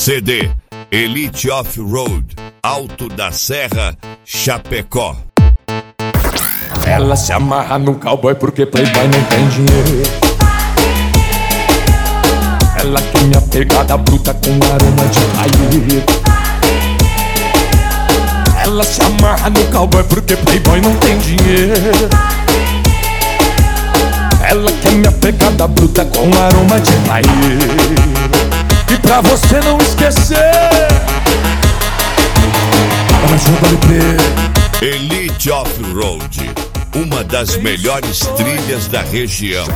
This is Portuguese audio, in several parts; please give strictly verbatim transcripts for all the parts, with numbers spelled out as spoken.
C D Elite Off-Road, Alto da Serra, Chapecó. Ela se amarra no cowboy porque playboy não tem dinheiro. Ela tem minha pegada bruta com aroma de raio. Ela se amarra no cowboy porque playboy não tem dinheiro. Ela quer minha pegada bruta com aroma de raio. E pra você não esquecer, ela junta L P Elite Off-Road, uma das melhores trilhas da região.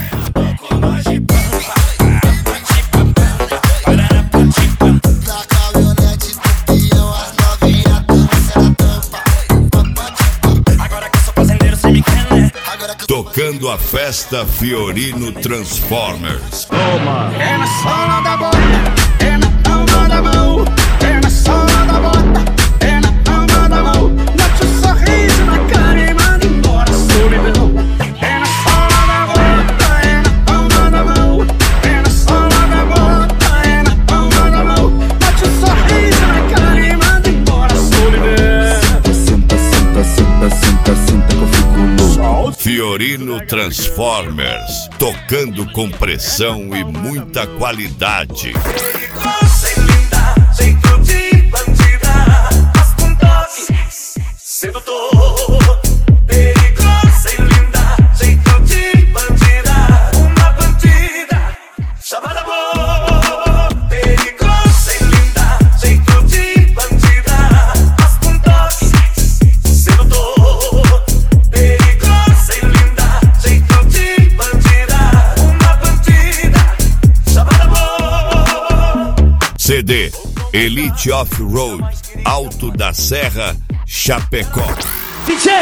Tocando a festa Fiorino Transformers. Toma. É na sola da bota, é na palma da mão, é na sola da bota, é na palma da mão. Mete um sorriso na cara e manda embora a solidão. É na sola da bota, é na palma da mão, é na sola da bota, é na palma da mão. Mete um sorriso na cara e manda embora a solidão. Senta, senta, senta, senta, senta que eu fico louco. Fiorino Transformers, tocando com pressão e muita qualidade. Perigosa e linda, jeito de bandida, mas com toque sedutor. Perigosa e linda, jeito de bandida, uma bandida chamada amor. Perigosa e linda, jeito de bandida, mas com toque sedutor. Perigosa e linda, jeito de bandida, uma bandida chamada amor. C D Elite Off-Road, Alto da Serra, Chapecó. D J!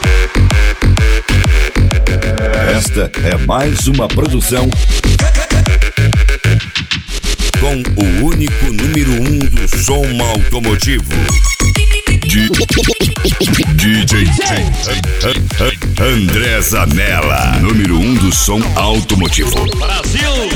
Esta é mais uma produção com o único número um do som automotivo. D J André Zanella, número um do som automotivo. Brasil!